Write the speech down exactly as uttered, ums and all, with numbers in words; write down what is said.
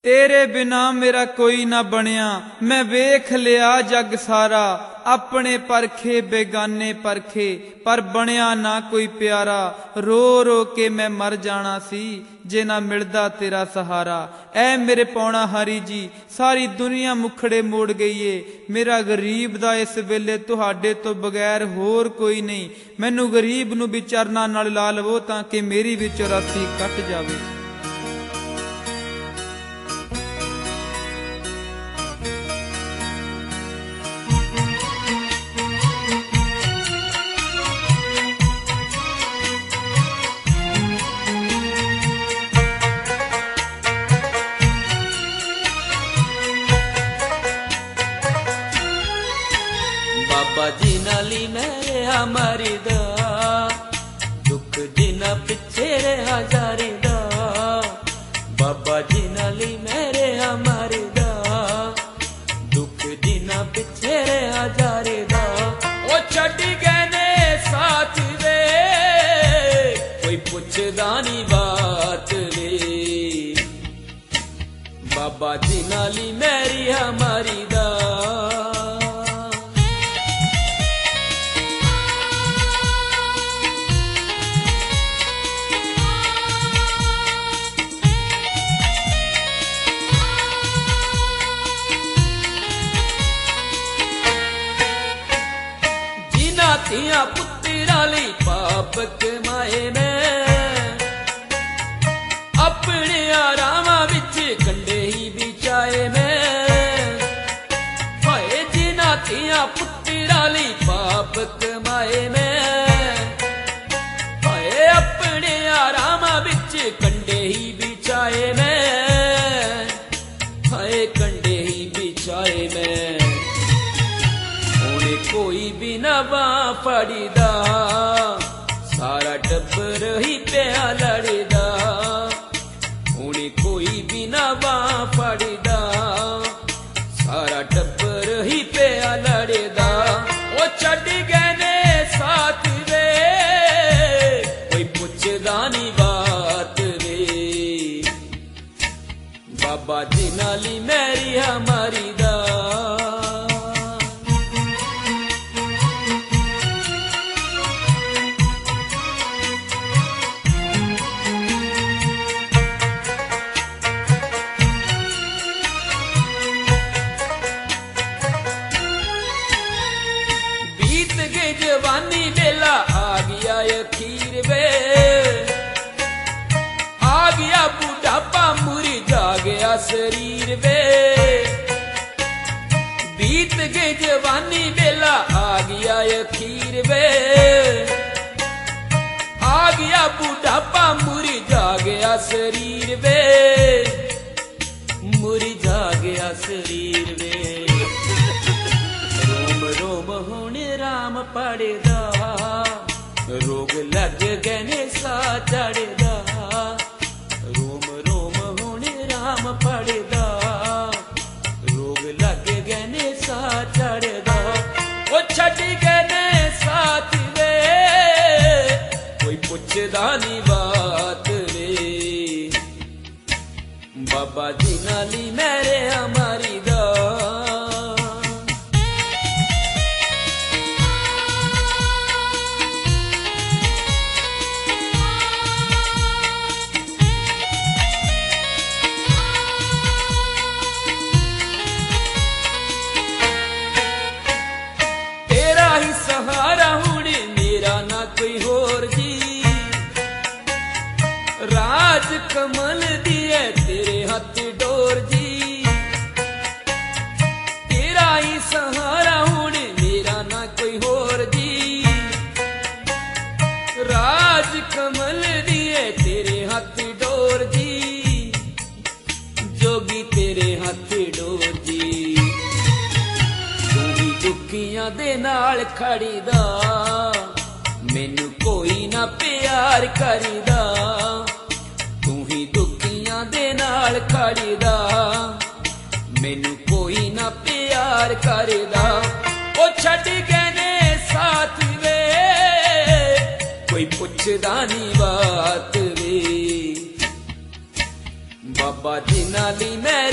तेरे बिना मेरा कोई ना बनिया, मैं वेख लिया जग सारा। अपने परखे बेगाने परखे, पर बनिया ना कोई प्यारा। रो रो के मैं मर जाना सी, जे ना मिलदा तेरा सहारा। ऐ मेरे पौना हरी जी, सारी दुनिया मुखड़े मोड़ गई है। मेरा गरीब दा इस वेले तुहाडे तो बगैर होर कोई नहीं। मैनू गरीब नू भी चरना नाल ला लवो, तां कि मेरी भी चौरासी कट जावे। बाबा जी नाली मेरे हमारी दा, दुख जिना पिछे रहा जारी दा। बाबा जी नाली मेरे हमारी दा, दुख जिना पिछे रहा जारी दा। ओ छड़ गए ने साथ वे, कोई पुछदा नी बात वे। बाबा जी नाली मेरी हमारी दा। तिया पुत्राली पाप कमाए ने, अपने आरामा विच कंडे ही बिछाए ने। हाय जिना तिया पुत्राली पाप कमाए ने, हाय अपने आरामा विच कंडे ही बिछाए ने। हाय कंडे ही बिछाए ने, कोई भी ना बां फड़ीदा, सारा टब्बर ही पिया लड़दा। हुणे कोई भी ना बां फड़ीदा, सारा टब्बर ही पिया लड़दा। ओ छड़ गए ने साथ वे, कोई पुछदा नी बात वे। बाबा जी नाली मेरी हमारी दा। जवानी बेला आ गया अखीर वे, आ गया बुढ़ापा मुरी जा गया शरीर वे। बीत गई जवानी बेला आ गया अखीर वे, आ गया बुढ़ापा मुरी जा गया शरीर वे। मुरी जा गया शरीर वे। रोम रोम होने राम पड़ेदा, रोग लग गए ने सा चढ़ेदा। रोम रोम होने राम पड़ेदा, रोग लग गए ने सा चढ़ेदा। ओ छड़ गए ने साथ वे, कोई पुछदा नी बात वे। बाबा जी नाली मेरे हमारी दा। सहारा हुणे मेरा ना कोई होर जी, राज कमल दिए तेरे हाथ डोर जी। तेरा ही सहारा हुणे मेरा ना कोई होर जी, राज कमल दिए तेरे हाथ डोर जी। जोगी तेरे हाथ डोर जी, दुखियां दे नाल खड़ीदा, मैनू कोई ना प्यार करीदा। तू ही दुखियां दे नाल खड़ीदा, मैनू कोई ना प्यार करीदा। ओ छड़ गए ने साथ वे, कोई पुछदा नी बात वे। बाबा ਬਾਬਾ ਜੀ ਨਾਲ ਹੀ ਮੈਂ